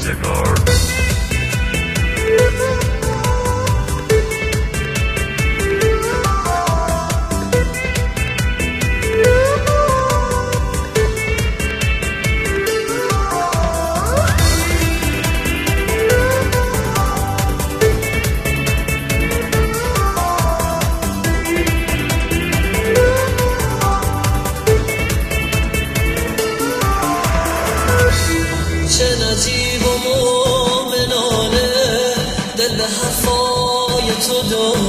روزگار. چه نجیب و مومنانه دل به حرفای تو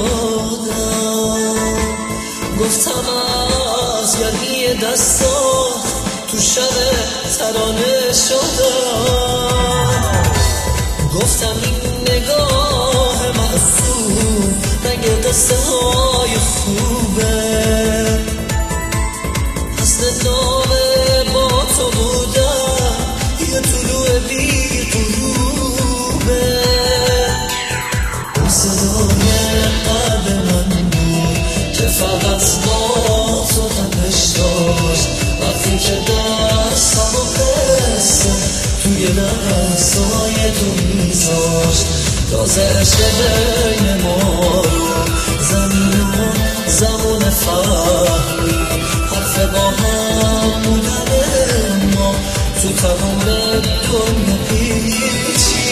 دادم، گفتم از گرمی دستات تو شب ترانه شدم، گفتم این نگاه معصوم رنگ قصه های خوبه، حسن نامه با تو بودم یه طلوع بی غروبه، اون صدای قلب من بود که فقط با تو تپش داشت، وقتی که دستم و قصه توی لحظای تو میذاشت، تازه عشق بین ما رو زمین و زمان فهمی حرف با هم بودن ما تو تمام دنیا پیچی.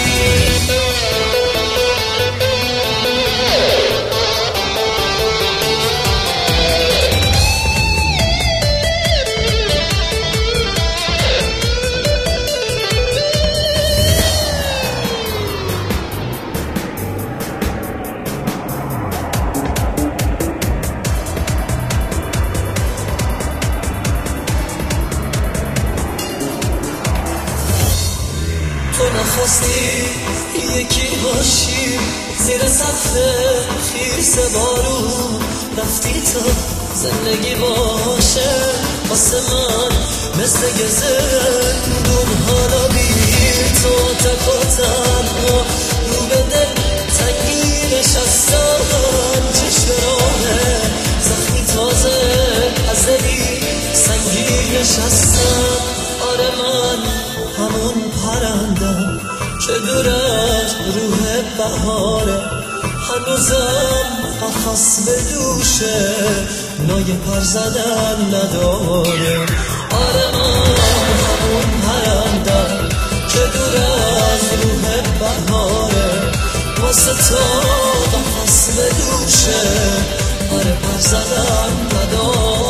تو نخواستی یکی باشی زیر سقف خیس بارون، رفتی تا زندگی باشه واسه من مثل یه زندون، حالا بی تو تک و تنها رو به دل تنگی نشستم، چشم راهه زخمی تازه از دلی سنگی نشستم. آره من همون پرندم که دور از روح بهاره، هنوزم قفس به دوشه نای پر زدن نداره. آره من همون پرندم که دور از روح بهاره، واسه تو قفس به دوشه آره پر زدن نداره.